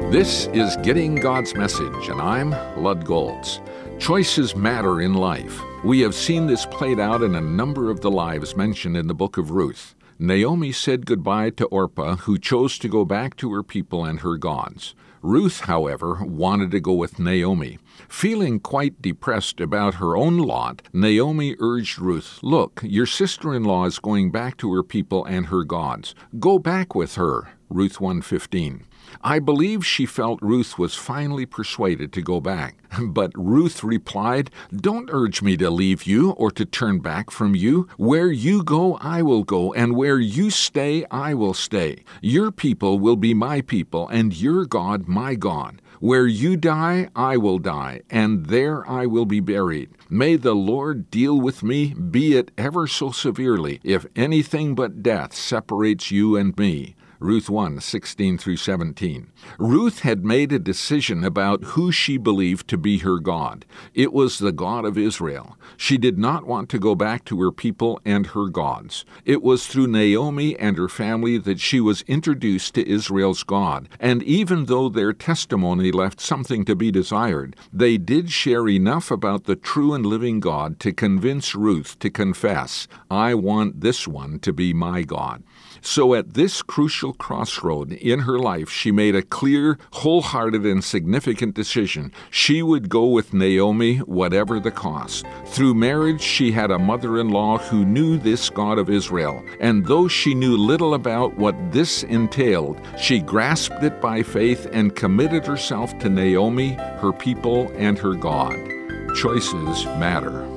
This is Getting God's Message, and I'm Lud Golds. Choices matter in life. We have seen this played out in a number of the lives mentioned in the book of Ruth. Naomi said goodbye to Orpah, who chose to go back to her people and her gods. Ruth, however, wanted to go with Naomi. Feeling quite depressed about her own lot, Naomi urged Ruth, "Look, your sister-in-law is going back to her people and her gods. Go back with her." Ruth 1:15. I believe she felt Ruth was finally persuaded to go back. But Ruth replied, "Don't urge me to leave you or to turn back from you. Where you go, I will go, and where you stay, I will stay. Your people will be my people, and your God my God. Where you die, I will die, and there I will be buried. May the Lord deal with me, be it ever so severely, if anything but death separates you and me." Ruth 1:16-17. Ruth had made a decision about who she believed to be her God. It was the God of Israel. She did not want to go back to her people and her gods. It was through Naomi and her family that she was introduced to Israel's God, and even though their testimony left something to be desired, they did share enough about the true and living God to convince Ruth to confess, "I want this one to be my God." So at this crucial crossroad in her life, she made a clear, wholehearted, and significant decision. She would go with Naomi, whatever the cost. Through marriage, she had a mother-in-law who knew this God of Israel, and though she knew little about what this entailed, she grasped it by faith and committed herself to Naomi, her people, and her God. Choices matter.